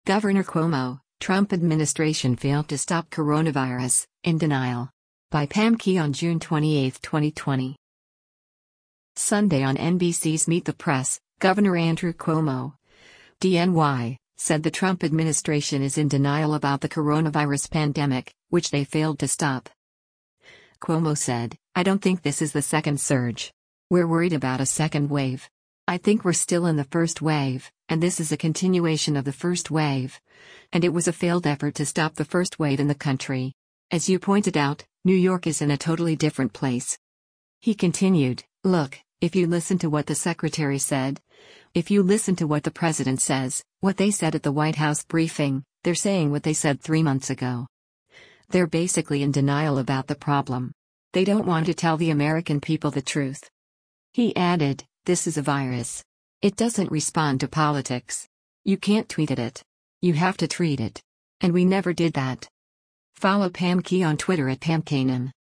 Governor Cuomo, Trump administration failed to stop coronavirus, in denial. By Pam Key on June 28, 2020. Sunday on NBC's Meet the Press, Governor Andrew Cuomo, DNY, said the Trump administration is in denial about the coronavirus pandemic, which they failed to stop. Cuomo said, "I don't think this is the second surge. We're worried about a second wave. I think we're still in the first wave, and this is a continuation of the first wave. And it was a failed effort to stop the first wave in the country. As you pointed out, New York is in a totally different place." He continued, "Look, if you listen to what the secretary said, if you listen to what the president says, what they said at the White House briefing, they're saying what they said 3 months ago. They're basically in denial about the problem. They don't want to tell the American people the truth." He added, "This is a virus. It doesn't respond to politics. You can't tweet at it. You have to treat it. And we never did that." Follow Pam Key on Twitter at PamKanan.